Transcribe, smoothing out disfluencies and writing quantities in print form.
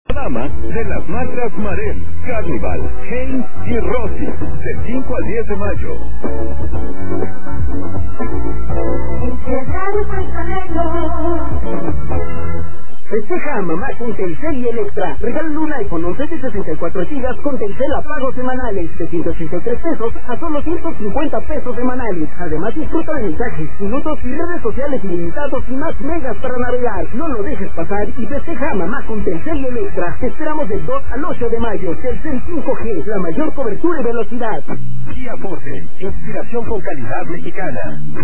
Dama de las marcas Marel, Carnival, Heinz y Rossi, del 5 al 10 de mayo. Festeja a mamá con Telcel y Electra. Regálale un iPhone 11 de 64 GB con Telcel a pagos semanales de 183 pesos a solo 150 pesos semanales. Además disfruta de mensajes, minutos y redes sociales ilimitados y más megas para navegar. No lo dejes pasar y festeja a mamá con Telcel y Electra. Te esperamos del 2 al 8 de mayo. Telcel 5G, la mayor cobertura y velocidad. Kia Forte, inspiración con calidad mexicana.